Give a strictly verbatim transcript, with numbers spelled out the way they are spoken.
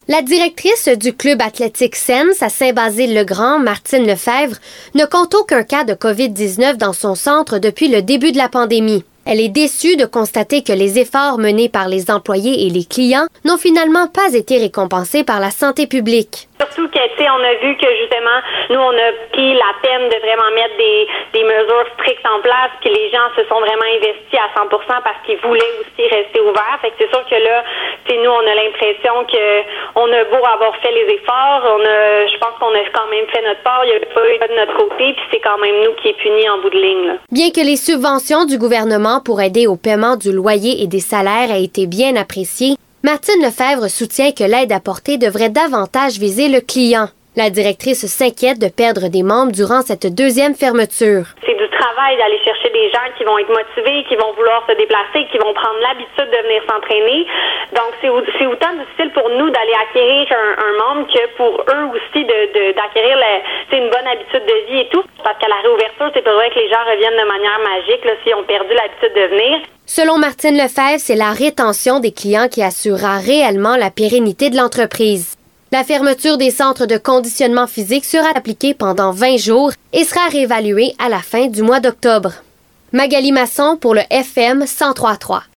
La directrice du club athlétique Sens à Saint-Basile-le-Grand, Martine Lefebvre, ne compte aucun cas de covid dix-neuf dans son centre depuis le début de la pandémie. Elle est déçue de constater que les efforts menés par les employés et les clients n'ont finalement pas été récompensés par la santé publique. Surtout que, tu sais, on a vu que justement, nous, on a pris la peine de vraiment mettre des, des mesures strictes en place, puis les gens se sont vraiment investis à cent pour cent parce qu'ils voulaient aussi rester ouverts. Fait que c'est sûr que là, tu sais, nous, on a l'impression que on a beau avoir fait les efforts, on a, je pense qu'on a quand même fait notre part, il n'y a pas eu de notre côté, puis c'est quand même nous qui est puni en bout de ligne, là. Bien que les subventions du gouvernement pour aider au paiement du loyer et des salaires aient été bien appréciées, Martine Lefebvre soutient que l'aide apportée devrait davantage viser le client. La directrice s'inquiète de perdre des membres durant cette deuxième fermeture. C'est du travail d'aller chercher des gens qui vont être motivés, qui vont vouloir se déplacer, qui vont prendre l'habitude de venir s'entraîner. Donc, c'est, c'est autant difficile pour nous d'aller acquérir un, un membre que pour eux aussi de, de, d'acquérir la, c'est une bonne habitude de vie et tout. Parce qu'à la réouverture, c'est pas vrai que les gens reviennent de manière magique là, s'ils ont perdu l'habitude de venir. Selon Martine Lefebvre, c'est la rétention des clients qui assurera réellement la pérennité de l'entreprise. La fermeture des centres de conditionnement physique sera appliquée pendant vingt jours et sera réévaluée à la fin du mois d'octobre. Magali Masson pour le F M cent trois point trois.